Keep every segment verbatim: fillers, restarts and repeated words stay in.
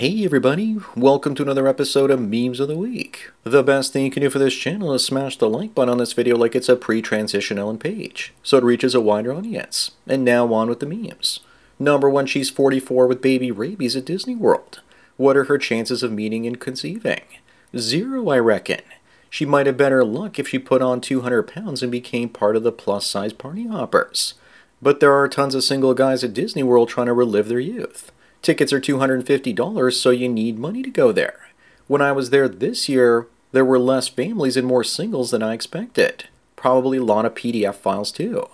Hey everybody, welcome to another episode of Memes of the Week. The best thing you can do for this channel is smash the like button on this video like it's a pre-transition Ellen Page, so it reaches a wider audience. And now on with the memes. Number one, she's forty-four with baby rabies at Disney World. What are her chances of meeting and conceiving? Zero, I reckon. She might have better luck if she put on two hundred pounds and became part of the plus-size party hoppers. But there are tons of single guys at Disney World trying to relive their youth. Tickets are two hundred fifty dollars, so you need money to go there. When I was there this year, there were less families and more singles than I expected. Probably a lot of P D F files too.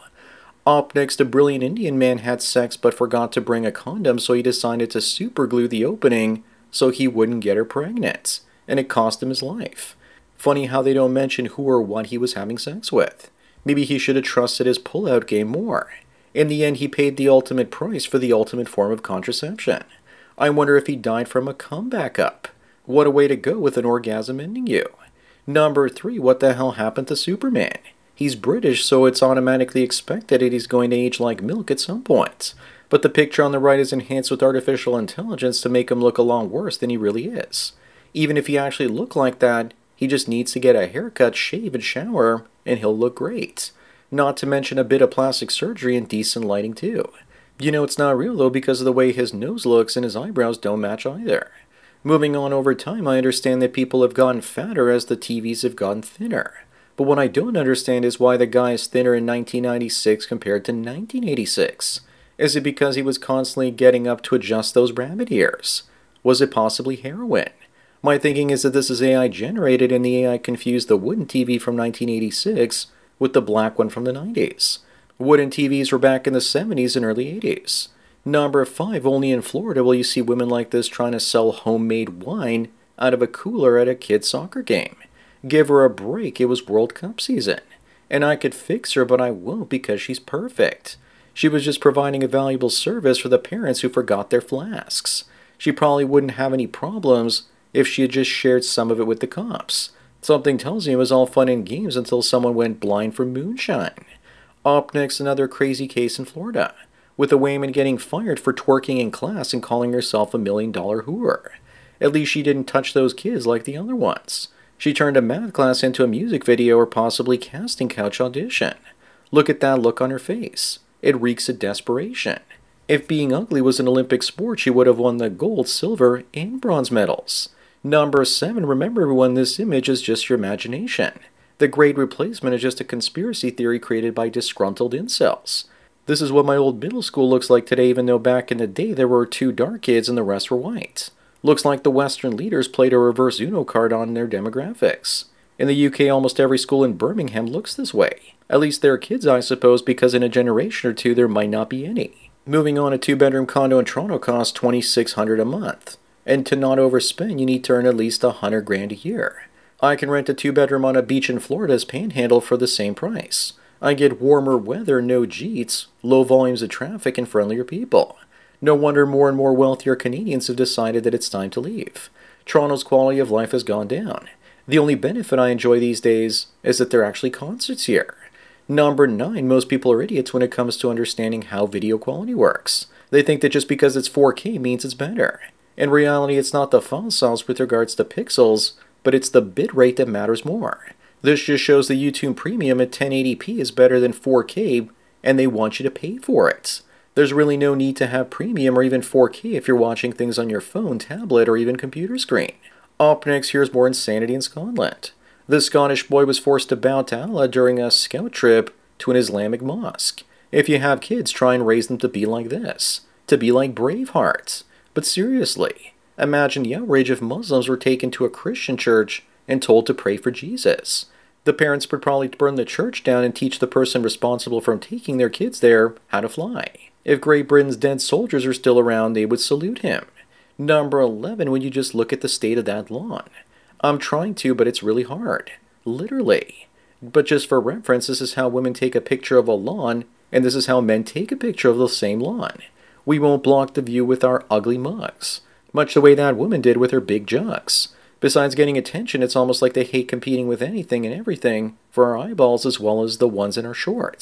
Up next, a brilliant Indian man had sex but forgot to bring a condom, so he decided to superglue the opening so he wouldn't get her pregnant. And it cost him his life. Funny how they don't mention who or what he was having sex with. Maybe he should have trusted his pull-out game more. In the end, he paid the ultimate price for the ultimate form of contraception. I wonder if he died from a comeback up. What a way to go with an orgasm ending you. Number three, what the hell happened to Superman? He's British, so it's automatically expected that he's going to age like milk at some point. But the picture on the right is enhanced with artificial intelligence to make him look a lot worse than he really is. Even if he actually looked like that, he just needs to get a haircut, shave, and shower, and he'll look great. Not to mention a bit of plastic surgery and decent lighting too. You know it's not real though because of the way his nose looks and his eyebrows don't match either. Moving on over time, I understand that people have gotten fatter as the T Vs have gotten thinner. But what I don't understand is why the guy is thinner in nineteen ninety-six compared to nineteen eighty-six. Is it because he was constantly getting up to adjust those rabbit ears? Was it possibly heroin? My thinking is that this is A I generated and the A I confused the wooden T V from nineteen eighty-six with the black one from the nineties. Wooden T Vs were back in the seventies and early eighties. Number five, only in Florida will you see women like this trying to sell homemade wine out of a cooler at a kid's soccer game. Give her a break, it was World Cup season. And I could fix her, but I won't because she's perfect. She was just providing a valuable service for the parents who forgot their flasks. She probably wouldn't have any problems if she had just shared some of it with the cops. Something tells me it was all fun and games until someone went blind from moonshine. Up next, another crazy case in Florida, with a Wayman getting fired for twerking in class and calling herself a million dollar whore. At least she didn't touch those kids like the other ones. She turned a math class into a music video or possibly casting couch audition. Look at that look on her face. It reeks of desperation. If being ugly was an Olympic sport, she would have won the gold, silver, and bronze medals. Number seven, remember everyone, this image is just your imagination. The Great Replacement is just a conspiracy theory created by disgruntled incels. This is what my old middle school looks like today, even though back in the day there were two dark kids and the rest were white. Looks like the Western leaders played a reverse Uno card on their demographics. In the U K, almost every school in Birmingham looks this way. At least they're kids, I suppose, because in a generation or two there might not be any. Moving on, a two-bedroom condo in Toronto costs twenty-six hundred dollars a month. And to not overspend, you need to earn at least a hundred grand a year. I can rent a two-bedroom on a beach in Florida's Panhandle for the same price. I get warmer weather, no jeets, low volumes of traffic, and friendlier people. No wonder more and more wealthier Canadians have decided that it's time to leave. Toronto's quality of life has gone down. The only benefit I enjoy these days is that there are actually concerts here. Number nine, most people are idiots when it comes to understanding how video quality works. They think that just because it's four K means it's better. In reality, it's not the file size with regards to pixels, but it's the bitrate that matters more. This just shows the YouTube Premium at ten eighty p is better than four K, and they want you to pay for it. There's really no need to have Premium or even four K if you're watching things on your phone, tablet, or even computer screen. Up next, here's more insanity in Scotland. This Scottish boy was forced to bow to Allah during a scout trip to an Islamic mosque. If you have kids, try and raise them to be like this, to be like Braveheart. But seriously, imagine the outrage if Muslims were taken to a Christian church and told to pray for Jesus. The parents would probably burn the church down and teach the person responsible for taking their kids there how to fly. If Great Britain's dead soldiers are still around, they would salute him. Number eleven, when you just look at the state of that lawn. I'm trying to, but it's really hard. Literally. But just for reference, this is how women take a picture of a lawn, and this is how men take a picture of the same lawn. We won't block the view with our ugly mugs, much the way that woman did with her big jugs. Besides getting attention, it's almost like they hate competing with anything and everything for our eyeballs as well as the ones in our shorts.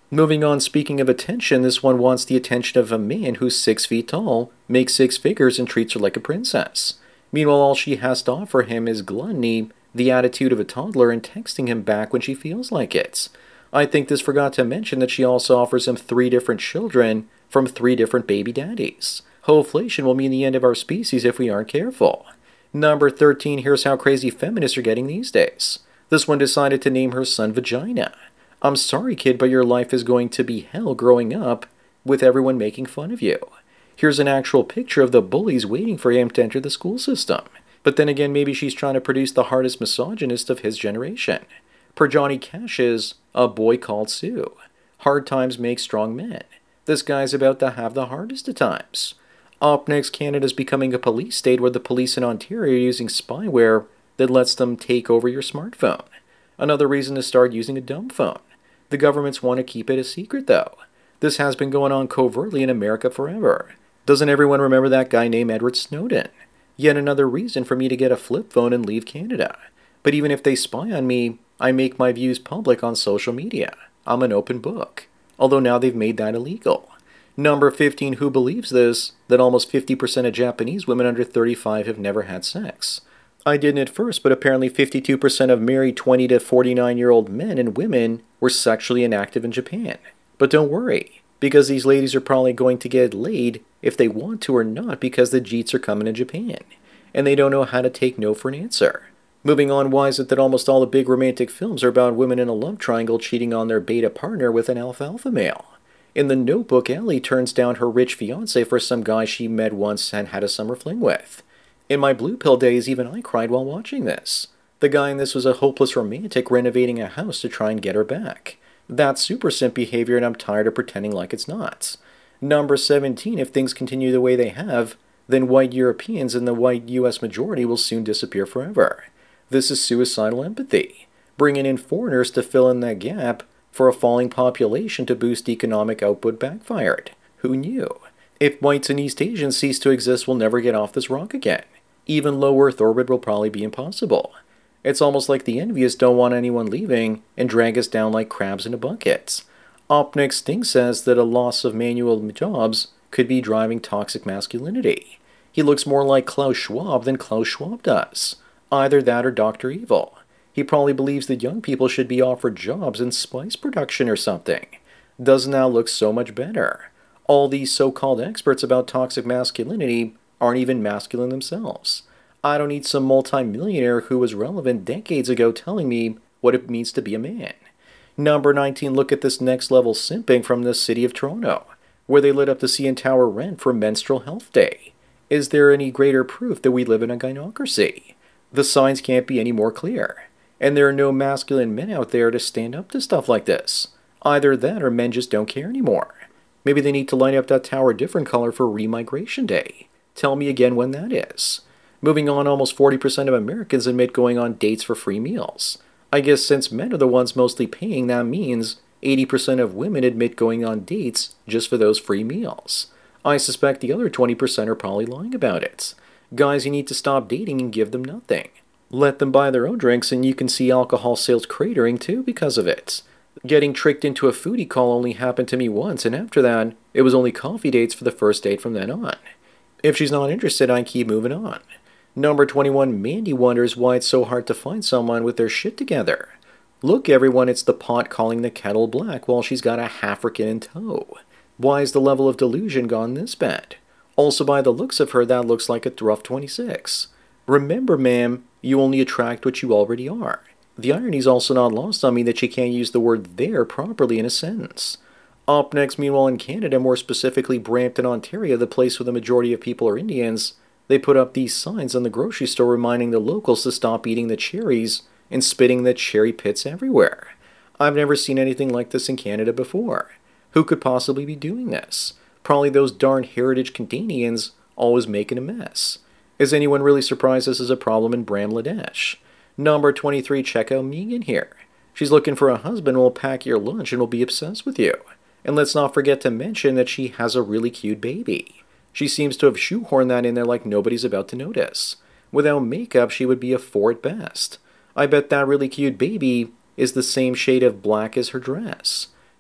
Moving on, speaking of attention, this one wants the attention of a man who's six feet tall, makes six figures, and treats her like a princess. Meanwhile, all she has to offer him is gluttony, the attitude of a toddler, and texting him back when she feels like it. I think this forgot to mention that she also offers him three different children from three different baby daddies. Hoflation will mean the end of our species if we aren't careful. Number thirteen, here's how crazy feminists are getting these days. This one decided to name her son Vagina. I'm sorry, kid, but your life is going to be hell growing up with everyone making fun of you. Here's an actual picture of the bullies waiting for him to enter the school system. But then again, maybe she's trying to produce the hardest misogynist of his generation. Per Johnny Cash's A Boy Called Sue. Hard times make strong men. This guy's about to have the hardest of times. Up next, Canada's becoming a police state where the police in Ontario are using spyware that lets them take over your smartphone. Another reason to start using a dumb phone. The governments want to keep it a secret, though. This has been going on covertly in America forever. Doesn't everyone remember that guy named Edward Snowden? Yet another reason for me to get a flip phone and leave Canada. But even if they spy on me, I make my views public on social media. I'm an open book. Although now they've made that illegal. Number fifteen, who believes this? That almost fifty percent of Japanese women under thirty-five have never had sex. I didn't at first, but apparently fifty-two percent of married twenty to forty-nine-year-old men and women were sexually inactive in Japan. But don't worry, because these ladies are probably going to get laid if they want to or not because the Jeets are coming to Japan. And they don't know how to take no for an answer. Moving on, why is it that almost all the big romantic films are about women in a love triangle cheating on their beta partner with an alfalfa male? In The Notebook, Ellie turns down her rich fiancé for some guy she met once and had a summer fling with. In my blue pill days, even I cried while watching this. The guy in this was a hopeless romantic renovating a house to try and get her back. That's super simp behavior, and I'm tired of pretending like it's not. Number seventeen, if things continue the way they have, then white Europeans and the white U S majority will soon disappear forever. This is suicidal empathy. Bringing in foreigners to fill in that gap for a falling population to boost economic output backfired. Who knew? If whites and East Asians cease to exist, we'll never get off this rock again. Even low Earth orbit will probably be impossible. It's almost like the envious don't want anyone leaving and drag us down like crabs in a bucket. Up next, Sting says that a loss of manual jobs could be driving toxic masculinity. He looks more like Klaus Schwab than Klaus Schwab does. Either that or Doctor Evil. He probably believes that young people should be offered jobs in spice production or something. Doesn't that look so much better? All these so-called experts about toxic masculinity aren't even masculine themselves. I don't need some multi-millionaire who was relevant decades ago telling me what it means to be a man. Number nineteen, look at this next level simping from the city of Toronto, where they lit up the C N Tower rent for Menstrual Health Day. Is there any greater proof that we live in a gynocracy? The signs can't be any more clear. And there are no masculine men out there to stand up to stuff like this. Either that or men just don't care anymore. Maybe they need to line up that tower a different color for Remigration Day. Tell me again when that is. Moving on, almost forty percent of Americans admit going on dates for free meals. I guess since men are the ones mostly paying, that means eighty percent of women admit going on dates just for those free meals. I suspect the other twenty percent are probably lying about it. Guys, you need to stop dating and give them nothing. Let them buy their own drinks and you can see alcohol sales cratering too because of it. Getting tricked into a foodie call only happened to me once, and after that, it was only coffee dates for the first date from then on. If she's not interested, I keep moving on. Number twenty-one, Mandy wonders why it's so hard to find someone with their shit together. Look everyone, it's the pot calling the kettle black while she's got a African in tow. Why is the level of delusion gone this bad? Also by the looks of her, that looks like a rough twenty-six. Remember, ma'am, you only attract what you already are. The irony's also not lost on me that she can't use the word there properly in a sentence. Up next, meanwhile in Canada, more specifically Brampton, Ontario, the place where the majority of people are Indians, they put up these signs on the grocery store reminding the locals to stop eating the cherries and spitting the cherry pits everywhere. I've never seen anything like this in Canada before. Who could possibly be doing this? Probably those darn heritage Canadians always making a mess. Is anyone really surprised this is a problem in Bangladesh? Number twenty-three, check out Megan here. She's looking for a husband who will pack your lunch and will be obsessed with you. And let's not forget to mention that she has a really cute baby. She seems to have shoehorned that in there like nobody's about to notice. Without makeup, she would be a four at best. I bet that really cute baby is the same shade of black as her dress.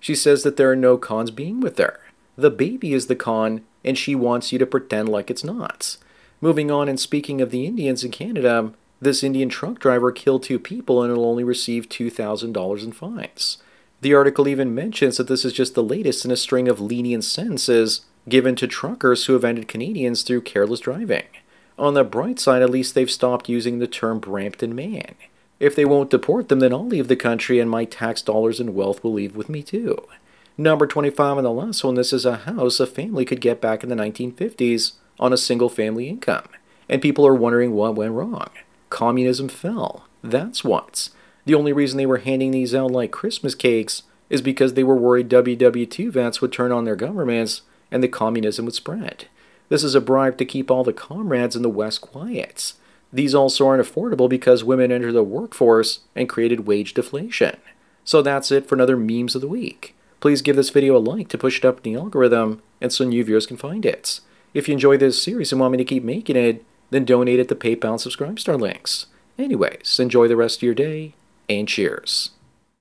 She says that there are no cons being with her. The baby is the con, and she wants you to pretend like it's not. Moving on, and speaking of the Indians in Canada, this Indian truck driver killed two people and will only receive two thousand dollars in fines. The article even mentions that this is just the latest in a string of lenient sentences given to truckers who have ended Canadians through careless driving. On the bright side, at least they've stopped using the term Brampton man. If they won't deport them, then I'll leave the country and my tax dollars and wealth will leave with me too. Number twenty-five on the last one, this is a house a family could get back in the nineteen fifties on a single family income. And people are wondering what went wrong. Communism fell. That's what. The only reason they were handing these out like Christmas cakes is because they were worried W W two vets would turn on their governments and the communism would spread. This is a bribe to keep all the comrades in the West quiet. These also aren't affordable because women entered the workforce and created wage deflation. So that's it for another Memes of the Week. Please give this video a like to push it up in the algorithm and so new viewers can find it. If you enjoy this series and want me to keep making it, then donate at the PayPal and Subscribestar links. Anyways, enjoy the rest of your day, and cheers.